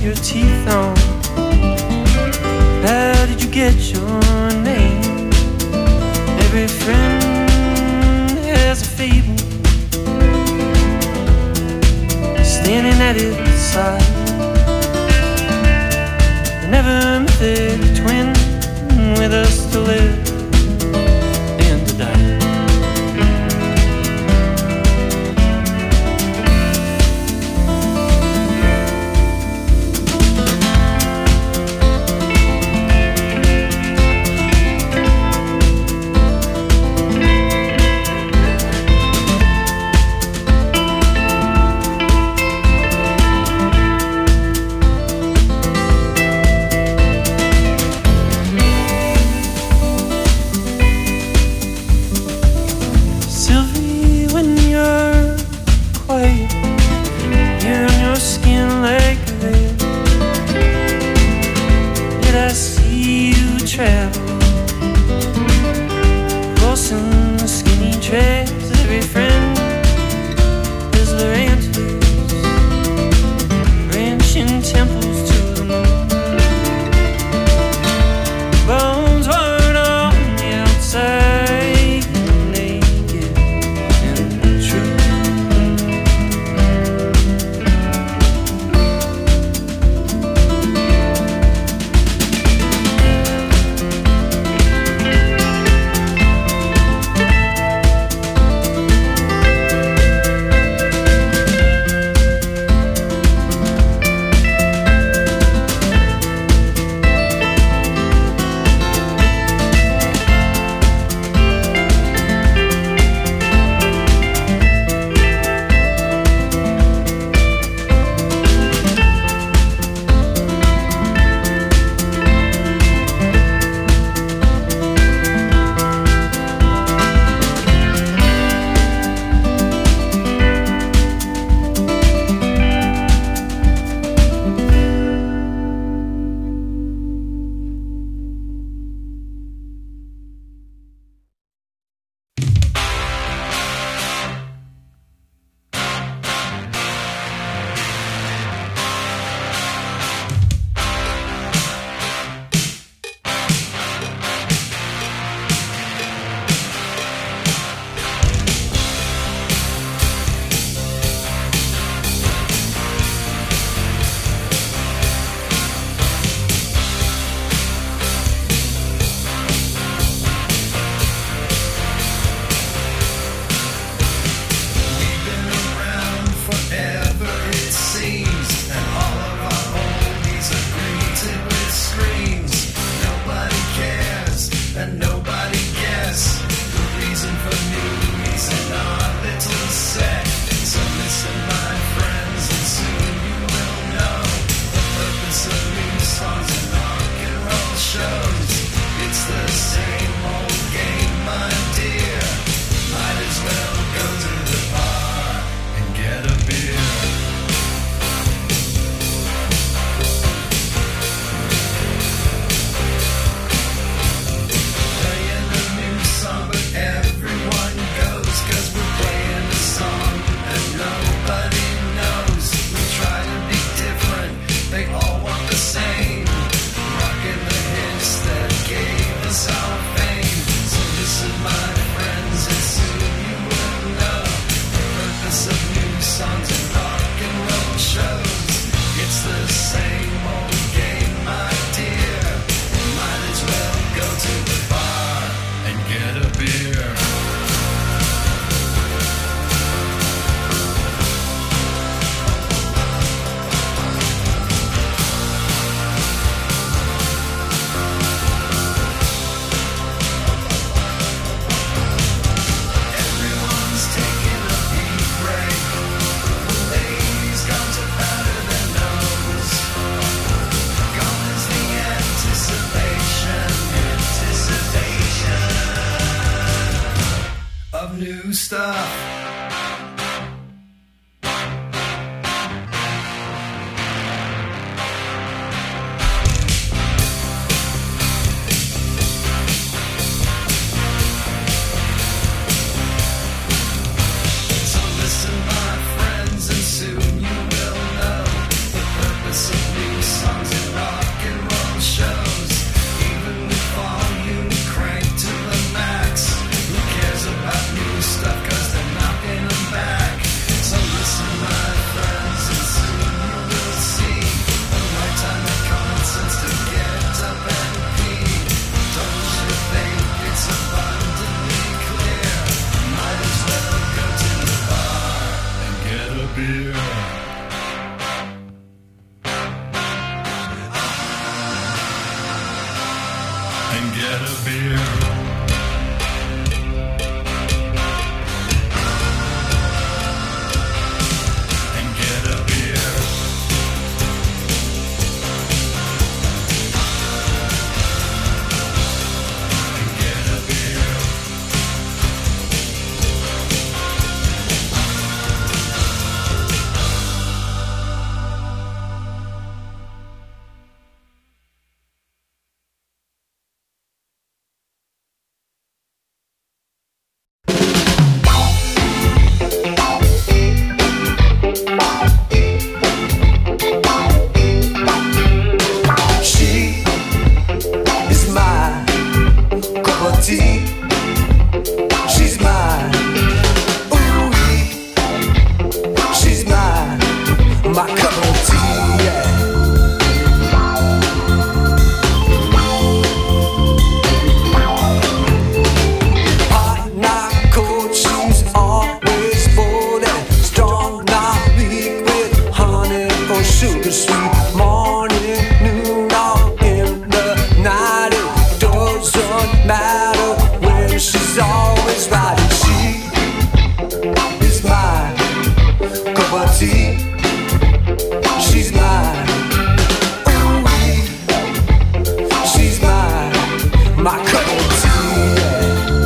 your teeth on. How did you get your name? Every friend has a fable, standing at its side. They never mythic twin with us to live and to die. New stuff. So listen, my friends, and soon you will know the purpose of new get a beer. And get a beer. And get a beer. She is my cup of tea. She's mine. Ooh, she's mine. My cup of tea. Yeah. Hot, not cold. She's always bold and strong, not weak, with honey or sugar sweet. Morning, noon, or in the night, it doesn't matter when she's always right. And she is my cup of tea. She's mine. Ooh, she's mine. My cup of tea. Yeah.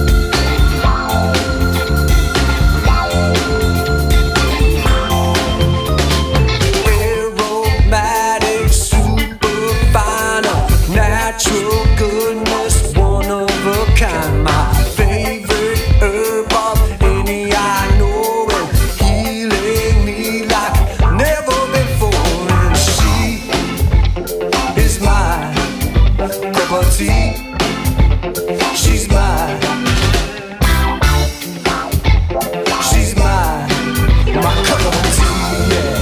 Aromatic, super fine, natural goodness, one of a kind. My favorite herb of any I know, and healing me like never before. And she is my cup of tea. She's mine. She's mine. My cup of tea. Yeah.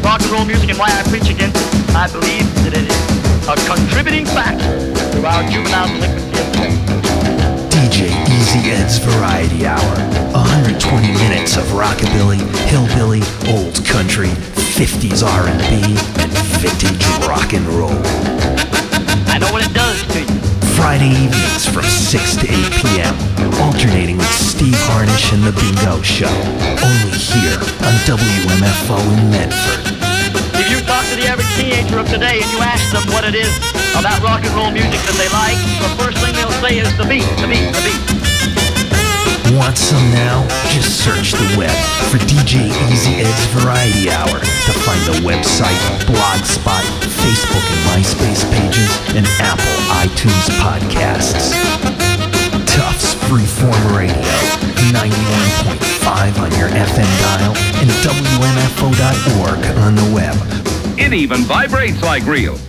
rock and roll music and why I preach against it. I believe that it is a contributing factor to our juvenile delinquency. DJ Easy Ed's Variety Hour. 120 minutes of rockabilly, hillbilly, old country, 50s R&B, and vintage rock and roll. I know what it does to you. Friday evenings from 6 to 8 p.m. Alternating with Steve Harnish and The Bingo Show. Only here on WMFO in Medford. If you talk to the average teenager of today and you ask them what it is about rock and roll music that they like, the first thing they'll say is the beat, the beat, the beat. Want some now? Just search the web for DJ Easy Ed's Variety Hour to find the website, Blogspot, Facebook and MySpace pages, and Apple iTunes podcasts. Tufts Freeform Radio, 91.5 on your FM dial, and WMFO.org on the web. It even vibrates like real.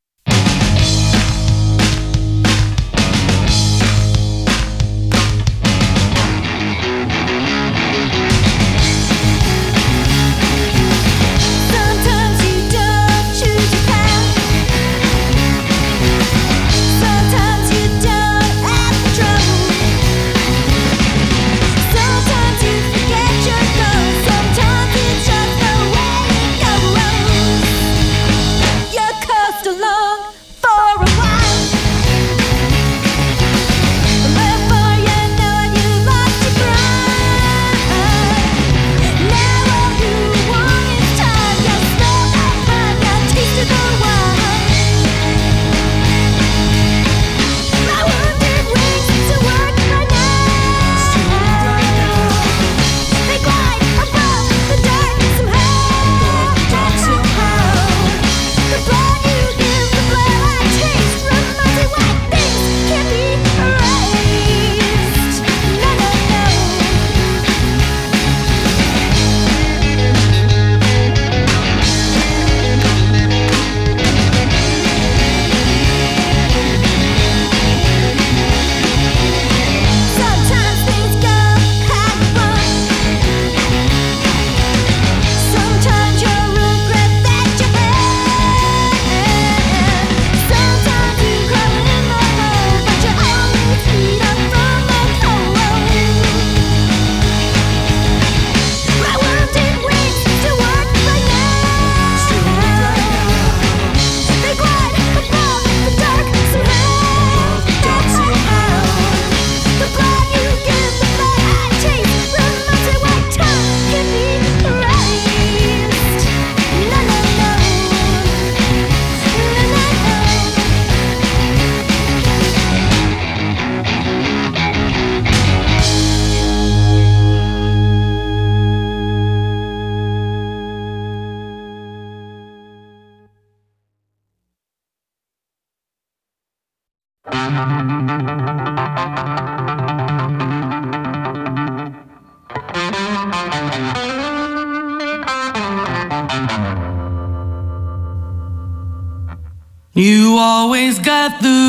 You always got the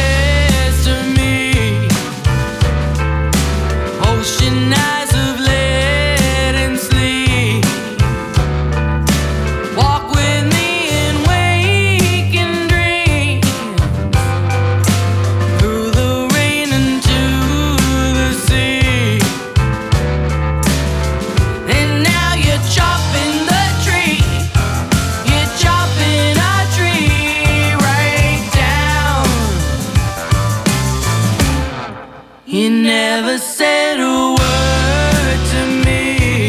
best of me. Ocean eyes of lead and sleep. Walk with me and wake and dream. Through the rain into the sea. And now you're chopping the tree. You're chopping a tree right down. You never said a word to me.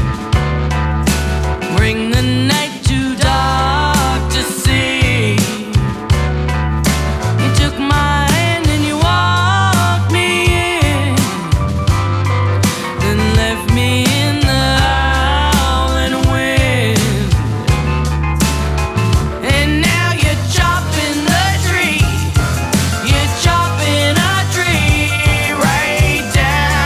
Bring the night too dark to see. You took my hand and you walked me in, then left me in the howling wind. And now you're chopping the tree. You're chopping a tree right down.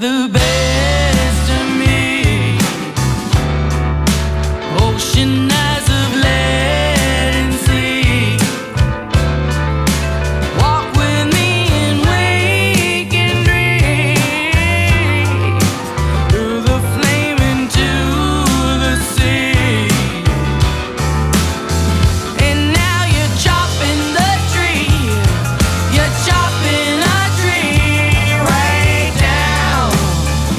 the best of me. Ocean eyes of lead and sea. Walk with me and wake and dream through the flame into the sea. And now you're chopping the tree. You're chopping a tree right down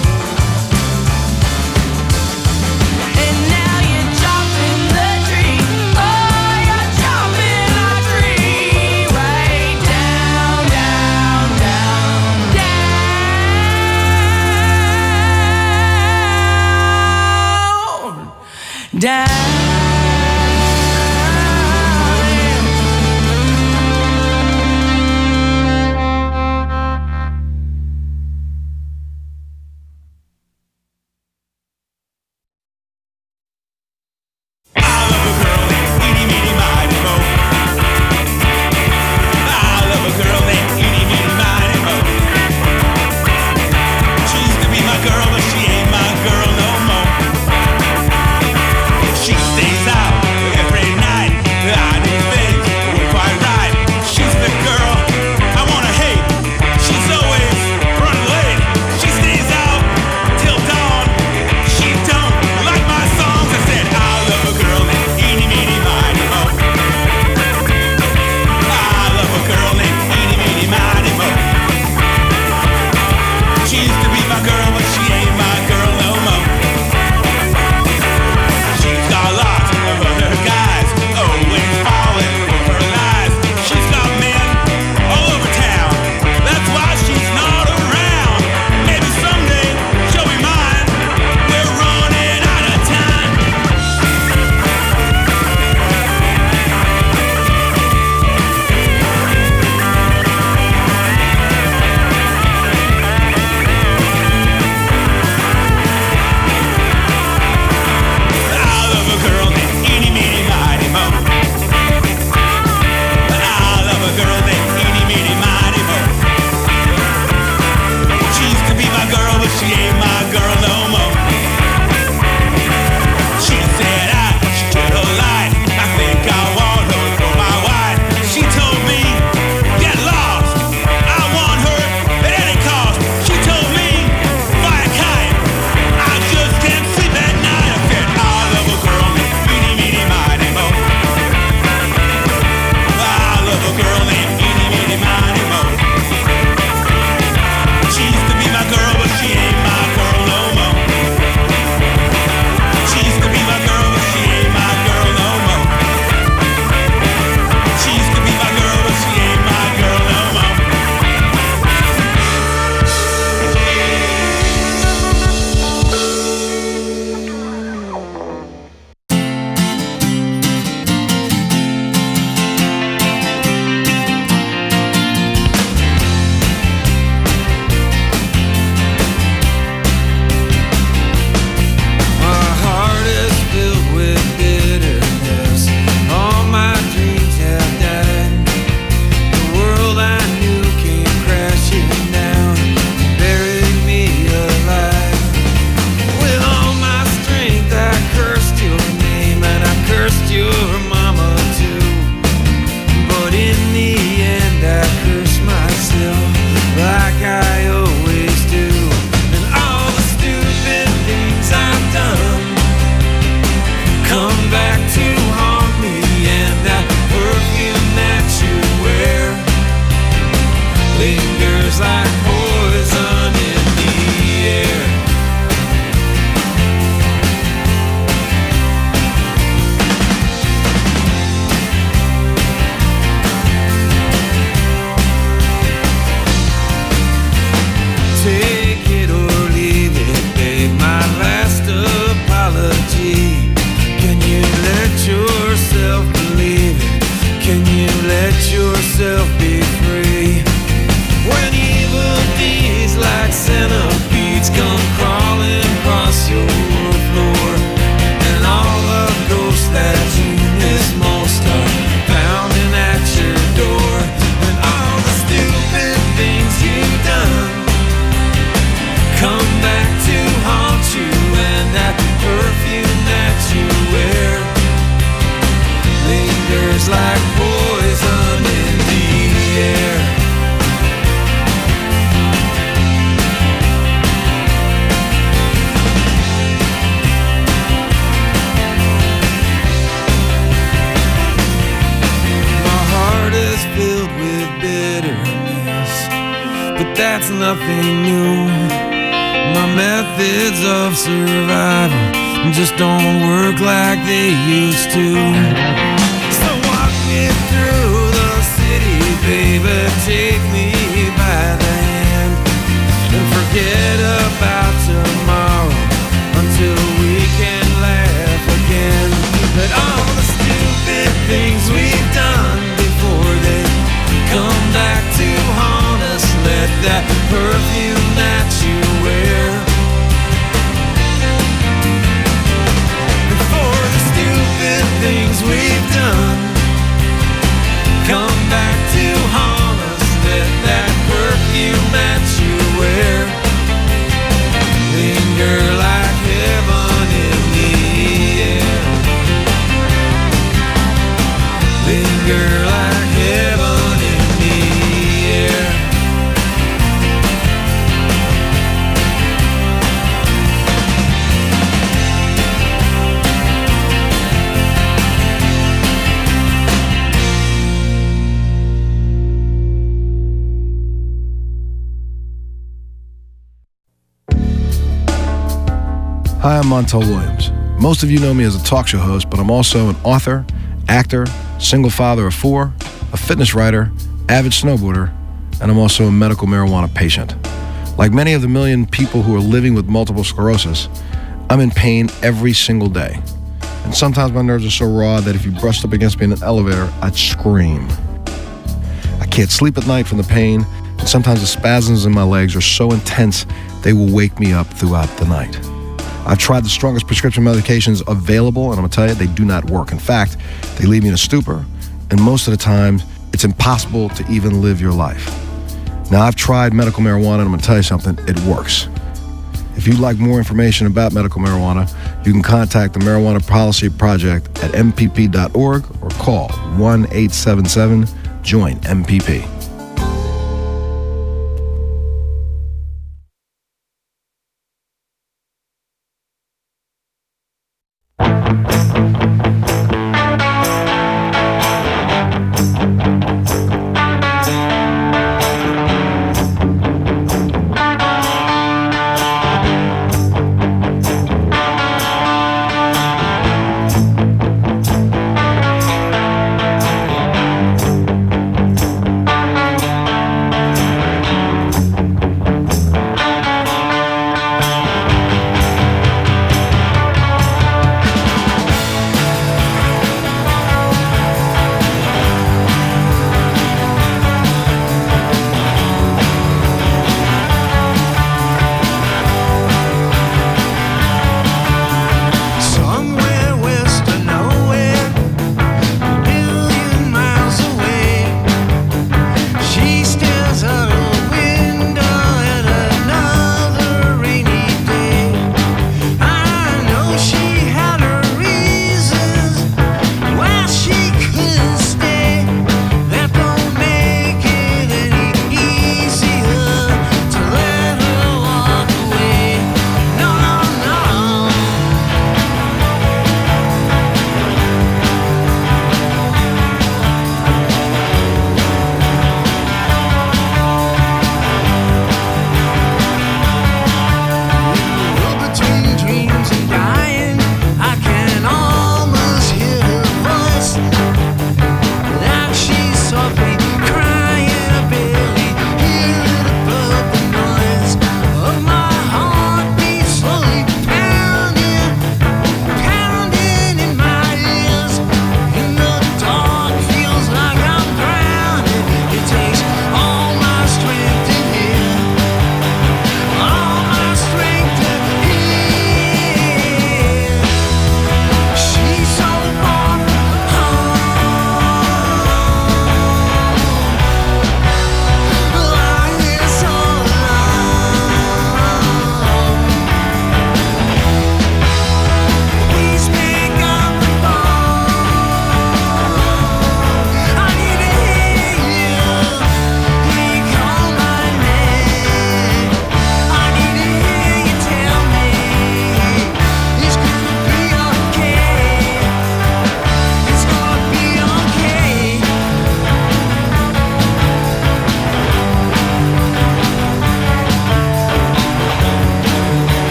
but that's nothing new. My methods of survival just don't work like they used to. So walk me through the city, baby, take me by the hand, and forget about tomorrow until we can laugh again. But all the stupid things we've done before they come back to haunt us. Let that perfume that you wear, for the stupid things we've done, come back to haunt us. Let that perfume that you wear linger like heaven in the air. Linger like heaven in the air. Hi, I'm Montel Williams. Most of you know me as a talk show host, but I'm also an author, actor, single father of 4, a fitness writer, avid snowboarder, and I'm also a medical marijuana patient. Like many of the million people who are living with multiple sclerosis, I'm in pain every single day. And sometimes my nerves are so raw that if you brushed up against me in an elevator, I'd scream. I can't sleep at night from the pain, and sometimes the spasms in my legs are so intense they will wake me up throughout the night. I've tried the strongest prescription medications available, and I'm gonna tell you, they do not work. In fact, they leave me in a stupor, and most of the time, it's impossible to even live your life. Now, I've tried medical marijuana, and I'm gonna tell you something, it works. If you'd like more information about medical marijuana, you can contact the Marijuana Policy Project at mpp.org or call 1-877-JOIN-MPP.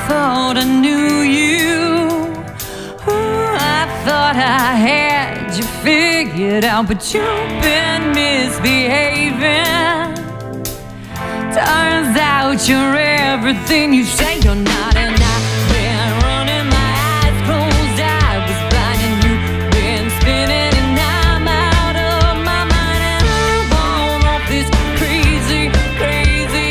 thought I knew you. Ooh, I thought I had you figured out, but you've been misbehaving. Turns out you're everything you say you're not, and I've been running my eyes closed. I was blind and you've been spinning, and I'm out of my mind, and I'm on off this crazy, crazy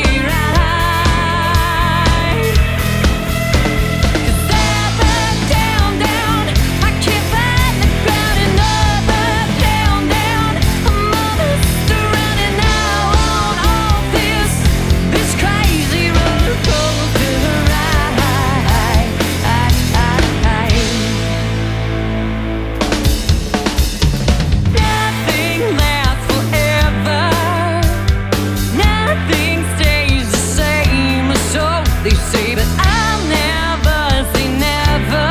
ride. 'Cause up, down, down, I can't find the ground, and up, down, down, I'm on this running now on off this crazy roller coaster ride. Nothing lasts forever. Nothing stays the same, so they say, but I'll never say never.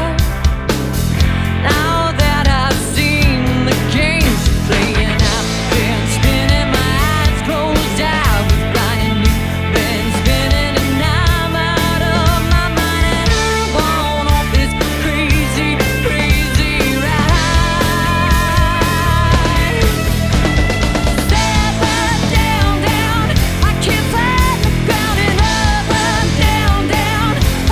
Now that I've seen the games you play, and I've been spinning my eyes closed, I was blind and you've been spinning, and I'm out of my mind, and I'm on off this crazy, crazy ride. Up, down, down, I can't find the ground, and up, down, down,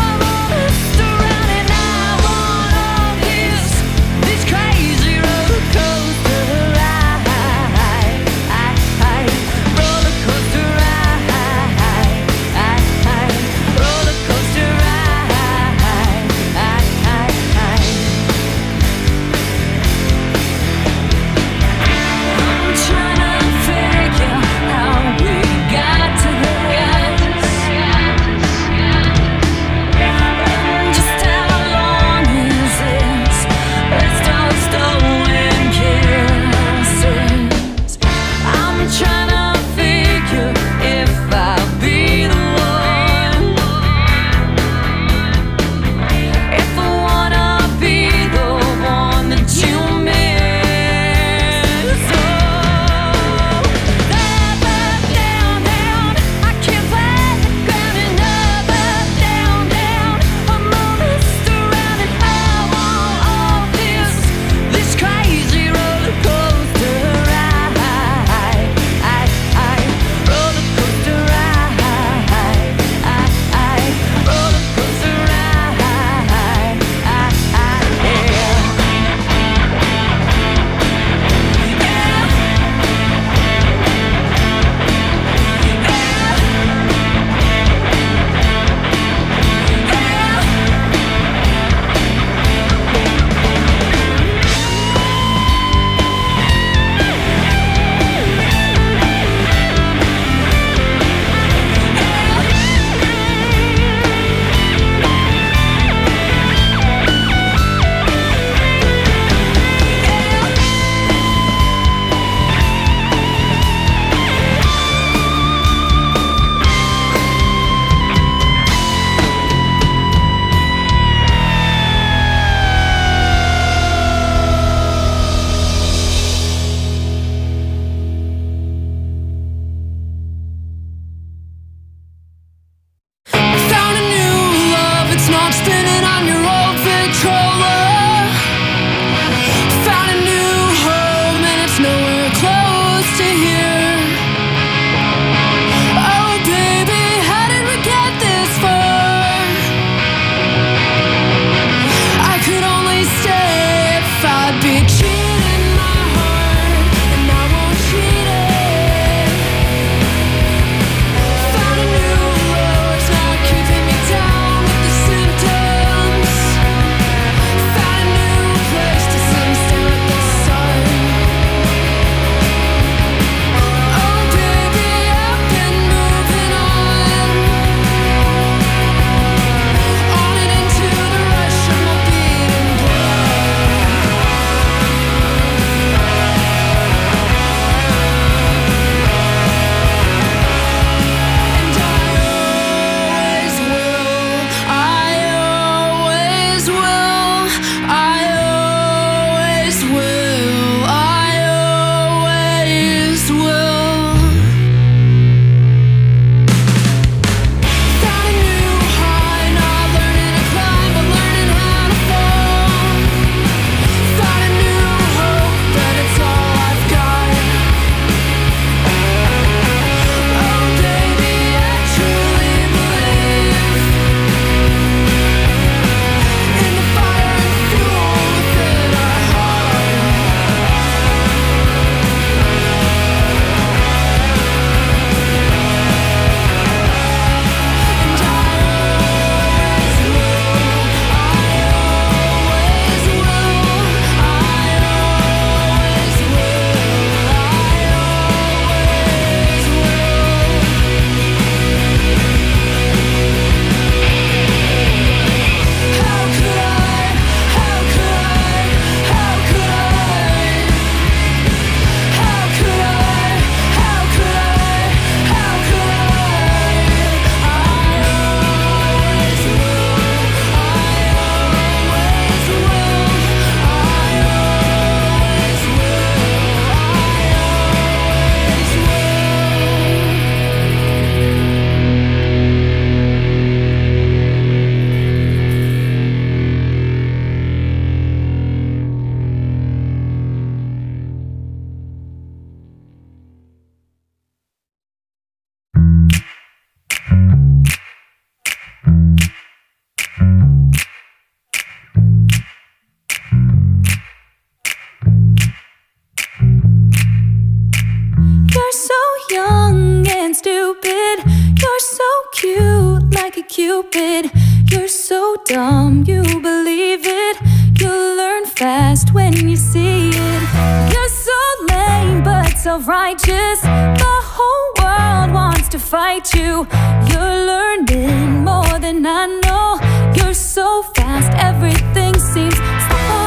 it. You're so dumb, you believe it. You'll learn fast when you see it. You're so lame but self-righteous. The whole world wants to fight you. You're learning more than I know. You're so fast, everything seems slow.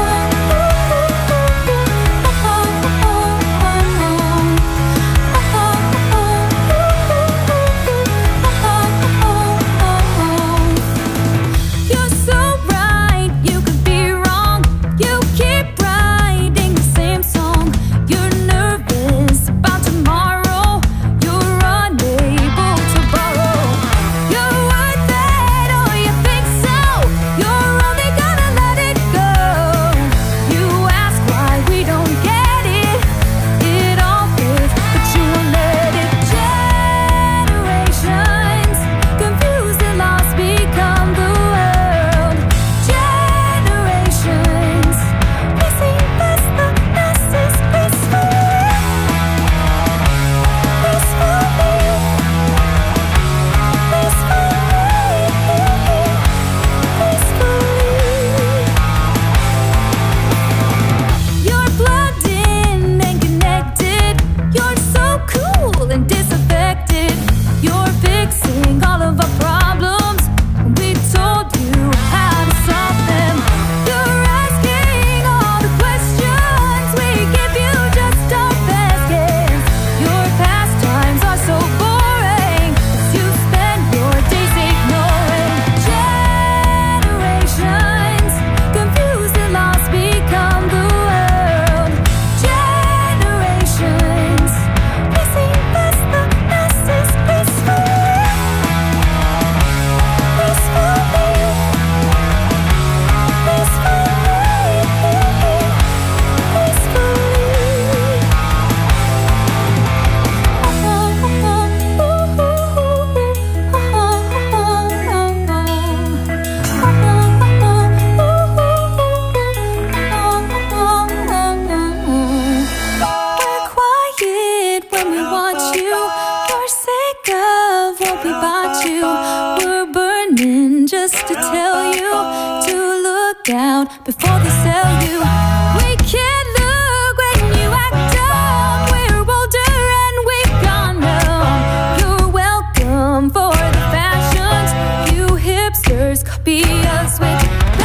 Before they sell you, we can't look when you act dumb. We're older and we've gone numb. You're welcome for the fashions. You hipsters copy us with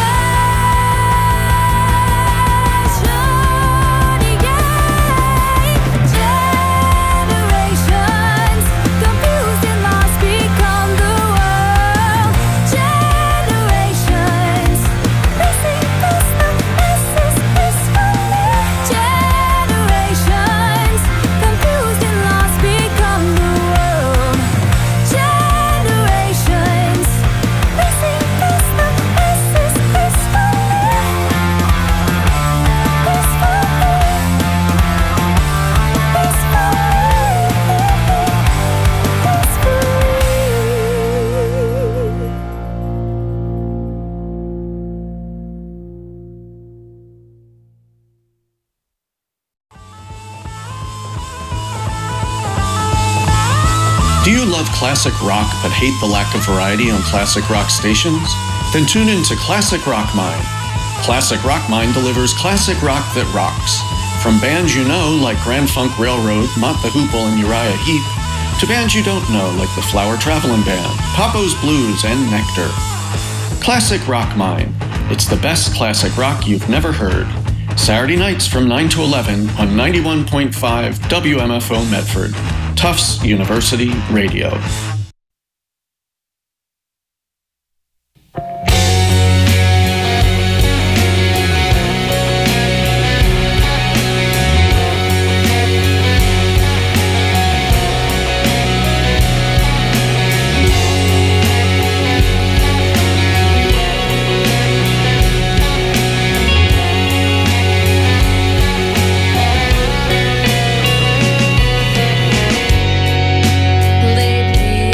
classic rock but hate the lack of variety on classic rock stations? Then tune in to Classic Rock Mind. Classic Rock Mind delivers classic rock that rocks. From bands you know like Grand Funk Railroad, Mott the Hoople, and Uriah Heep, to bands you don't know like the Flower Traveling Band, Papo's Blues, and Nectar. Classic Rock Mind. It's the best classic rock you've never heard. Saturday nights from 9 to 11 on 91.5 WMFO Medford. Tufts University Radio. Lately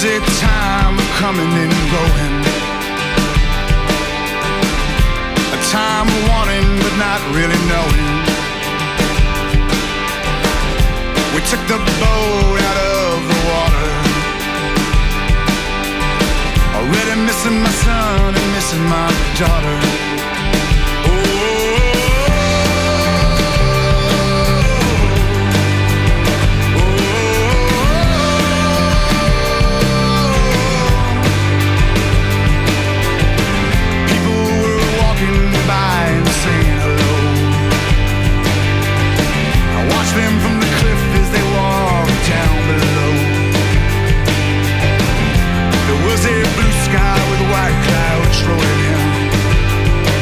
a time of coming and going, a time of wanting but not really knowing. We took the boat out of the water, already missing my son and missing my daughter. Them from the cliff as they walk down below. There was a blue sky with white clouds rolling in.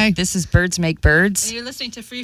This is Birds Make Birds. And you're listening to Free